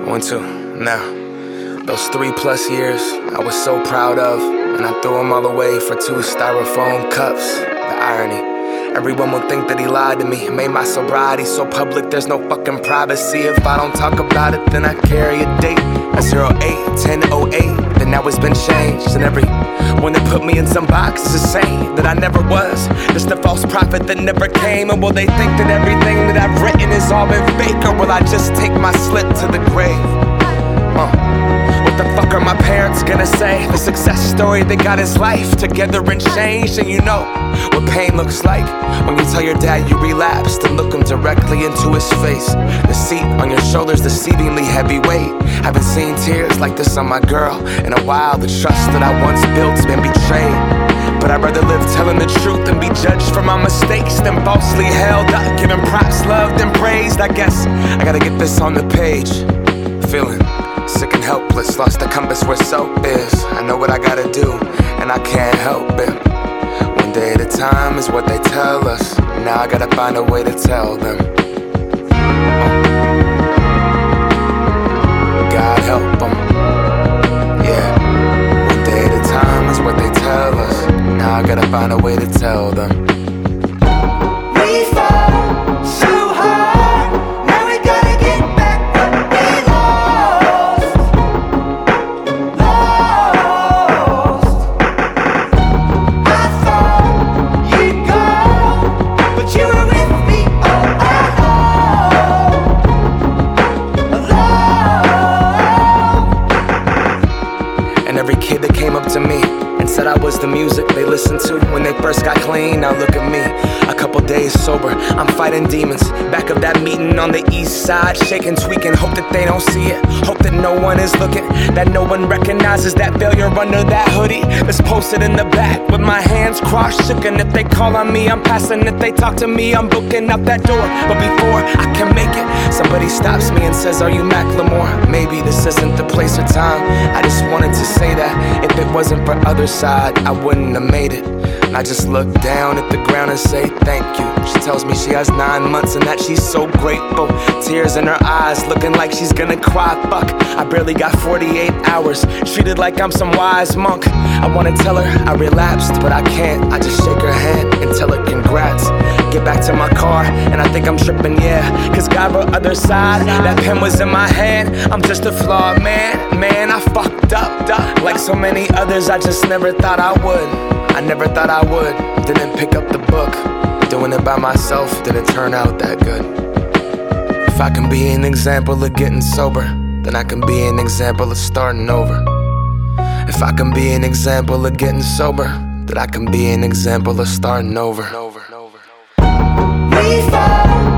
1, 2, now. Those 3+ years I was so proud of, and I threw them all away for 2 styrofoam cups. The irony, everyone will think that he lied to me. Made my sobriety so public there's no fucking privacy. If I don't talk about it, then I carry a date. A 08-10-08, then now it's been changed. And everyone that put me in some box is saying that I never was, just a false prophet that never came. And will they think that everything that I've written has all been fake? Or will I just take my slip to the grave? What the fuck are my parents gonna say? The success story that got his life together and changed. And you know what pain looks like when you tell your dad you relapsed and look him directly into his face. The seat on your shoulders, deceivingly heavy weight. Haven't seen tears like this on my girl in a while. The trust that I once built's been betrayed. But I'd rather live telling the truth and be judged for my mistakes than falsely held up, giving props, loved and praised. I guess I gotta get this on the page. Feeling sick and helpless, lost the compass where soap is. I know what I gotta do, and I can't help it. One day at a time is what they tell us. Now I gotta find a way to tell them. God help them. Yeah, one day at a time is what they tell us. Now I gotta find a way to tell them. We fall so hard, now we gotta get back what we lost. I thought you'd go, but you were with me all alone. And every kid that came up to me and said I was the music they listened to when they first got clean. Now look at me, a couple days sober, I'm fighting demons. Back of that meeting on the east side, shaking, tweaking, hope that they don't see it. Hope that no one is looking, that no one recognizes that failure under that hoodie that's posted in the back with my hands crossed, shook. And if they call on me, I'm passing. If they talk to me, I'm booking up that door. But before I can make it, somebody stops me and says, are you Macklemore? Maybe this isn't the place or time. I just wanted to say that if it wasn't for other side, I wouldn't have made it. And I just look down at the ground and say thank you. She tells me she has 9 months and that she's so grateful. Tears in her eyes, looking like she's gonna cry. Fuck, I barely got 48 hours, treated like I'm some wise monk. I wanna tell her I relapsed, but I can't. I just shake her hand and tell her congrats. Get back to my car and I think I'm tripping, yeah. Cause God wrote other side, that pen was in my hand. I'm just a flawed man, man, I fucked up. Like so many others, I just never thought I would. I never thought I would, didn't pick up the book. Doing it by myself didn't turn out that good. If I can be an example of getting sober, then I can be an example of starting over. If I can be an example of getting sober, then I can be an example of starting over. We fall